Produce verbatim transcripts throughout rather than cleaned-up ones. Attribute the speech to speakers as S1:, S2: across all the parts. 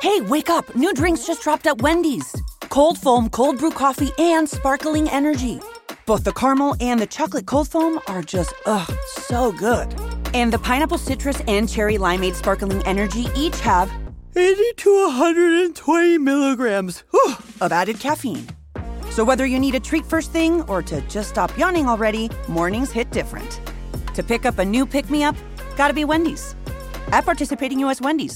S1: Hey, wake up. New drinks just dropped at Wendy's. Cold foam, cold brew coffee, and sparkling energy. Both the caramel and the chocolate cold foam are just, ugh, so good. And the pineapple citrus and cherry limeade sparkling energy each have eighty to one hundred twenty milligrams whew, of added caffeine. So whether you need a treat first thing or to just stop yawning already, mornings hit different. To pick up a new pick-me-up, gotta be Wendy's. At participating U S Wendy's.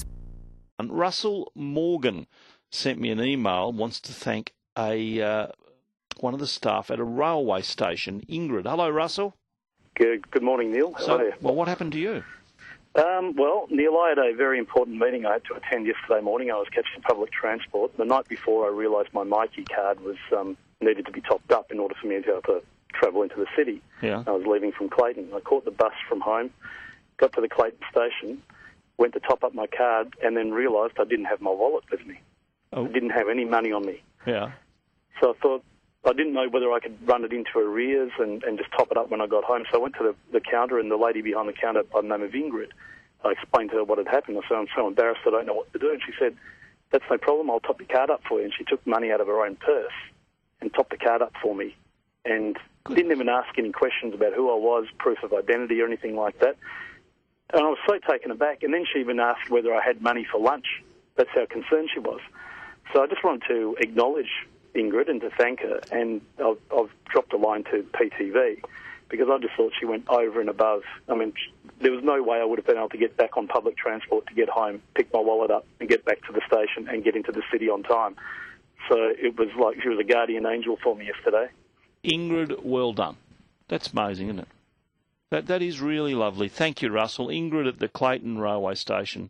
S2: Russell Morgan sent me an email, wants to thank a uh, one of the staff at a railway station, Ingrid. Hello, Russell.
S3: Good, good morning, Neil. How
S2: So,
S3: are you?
S2: well, what happened to you?
S3: Um, well, Neil, I had a very important meeting I had to attend yesterday morning. I was catching public transport. The night before, I realised my Mikey card was um, needed to be topped up in order for me to be able to travel into the city.
S2: Yeah.
S3: I was leaving from Clayton. I caught the bus from home, got to the Clayton station, went to top up my card, and then realised I didn't have my wallet with me.
S2: Oh.
S3: I didn't have any money on me.
S2: Yeah.
S3: So I thought, I didn't know whether I could run it into arrears and, and just top it up when I got home. So I went to the, the counter, and the lady behind the counter by the name of Ingrid, I explained to her what had happened. I said, I'm so embarrassed I don't know what to do. And she said, that's no problem, I'll top your card up for you. And she took money out of her own purse and topped the card up for me. And
S2: Good.
S3: Didn't even ask any questions about who I was, proof of identity or anything like that. And I was so taken aback. And then she even asked whether I had money for lunch. That's how concerned she was. So I just wanted to acknowledge Ingrid and to thank her. And I've, I've dropped a line to P T V because I just thought she went over and above. I mean, there was no way I would have been able to get back on public transport to get home, pick my wallet up and get back to the station and get into the city on time. So it was like she was a guardian angel for me yesterday.
S2: Ingrid, well done. That's amazing, isn't it? That That is really lovely. Thank you, Russell. Ingrid at the Clayton Railway Station.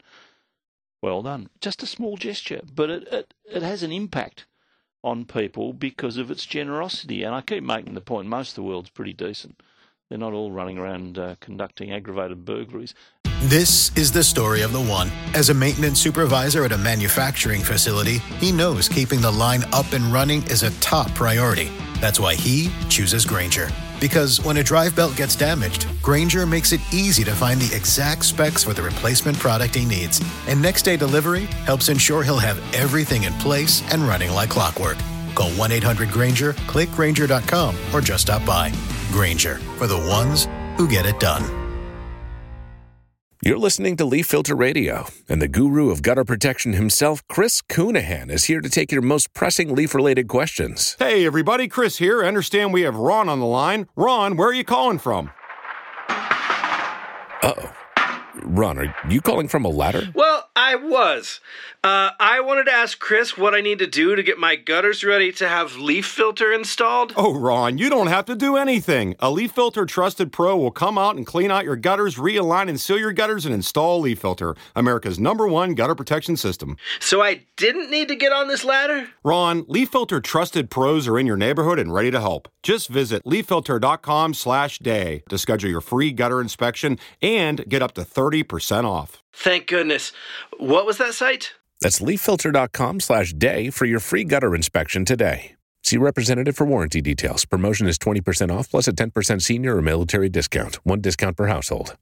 S2: Well done. Just a small gesture, but it, it, it has an impact on people because of its generosity. And I keep making the point, most of the world's pretty decent. They're not all running around uh, conducting aggravated burglaries.
S4: This is the story of the one. As a maintenance supervisor at a manufacturing facility, he knows keeping the line up and running is a top priority. That's why he chooses Grainger. Because when a drive belt gets damaged, Grainger makes it easy to find the exact specs for the replacement product he needs. And next day delivery helps ensure he'll have everything in place and running like clockwork. Call one eight hundred Grainger, click Grainger dot com, or just stop by. Grainger, for the ones who get it done.
S5: You're listening to Leaf Filter Radio, and the guru of gutter protection himself, Chris Coonahan, is here to take your most pressing leaf-related questions.
S6: Hey, everybody, Chris here. I understand we have Ron on the line. Ron, where are you calling from?
S5: Uh-oh. Ron, are you calling from a ladder?
S7: Well, I was. Uh, I wanted to ask Chris what I need to do to get my gutters ready to have Leaf Filter installed.
S6: Oh, Ron, you don't have to do anything. A Leaf Filter Trusted Pro will come out and clean out your gutters, realign and seal your gutters, and install Leaf Filter, America's number one gutter protection system.
S7: So I didn't need to get on this ladder?
S6: Ron, Leaf Filter Trusted Pros are in your neighborhood and ready to help. Just visit leaf filter dot com slash day to schedule your free gutter inspection and get up to thirty percent off.
S7: Thank goodness. What was that site?
S5: That's leaf filter dot com slash day for your free gutter inspection today. See representative for warranty details. Promotion is twenty percent off plus a ten percent senior or military discount. One discount per household.